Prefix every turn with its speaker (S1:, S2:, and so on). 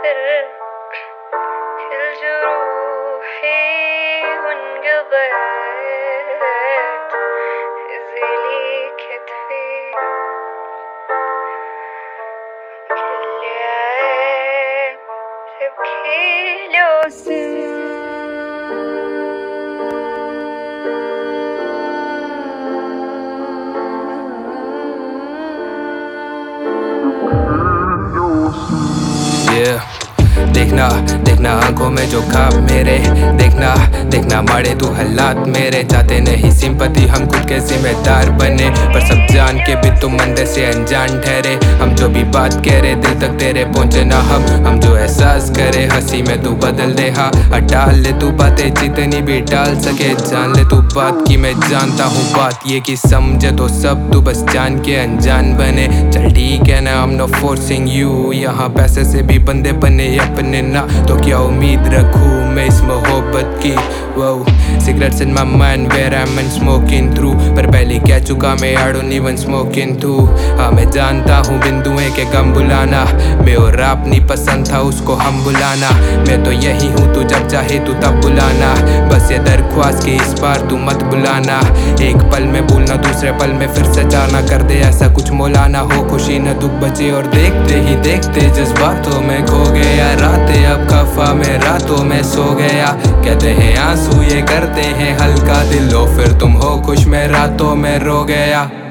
S1: آخر كل جروحي وانقضيت هزلي كتفي كل عين تبكي لو
S2: देखना देखना आंखों में जो खाब मेरे, देखना देखना मारे तू हालात मेरे। चाहते नहीं सिंपैथी हम खुद के जिम्मेदार बने, पर सब जान के भी तुम अंदर से अनजान ठहरे। हम जो भी बात कह रहे दिल तक तेरे पहुंचे ना, हम जो एहसास करे हंसी में तू बदल दे। हाँ डाल ले तू बातें जितनी भी डाल सके, जान ले तू बात की मैं जानता हूँ बात ये कि समझे तो सब तू बस जान के अनजान बने। चल ठीक है ना, I'm not forcing you, यहाँ पैसे से भी बंदे बने अपने ना, तो क्या उम्मीद रखूं मैं इस मोहब्बत की। Wow, cigarettes in my mind where I'm smoking through, पर पहले कह चुका मैं I don't even smoking too। हाँ मैं जानता हूँ बिंदुएं के गम बुलाना, मैं और आप नहीं पसंद था उसको हम बुलाना। मैं तो यही हूँ तू जब चाहे तू तब बुलाना, बस ये दरख्वास्त कि इस बार तू मत बुलाना। एक पल में भूलना दूसरे पल में फिर से जाना, कर दे ऐसा कुछ मौलाना हो खुशी न दुख बचे। और देखते ही देखते जज्बातों में खो गया, रातें अब खफा में रातों में सो गया। कहते हैं आंसू ये करते हैं हल्का दिल, लो फिर तुम हो खुश मैं रातों में रो गया।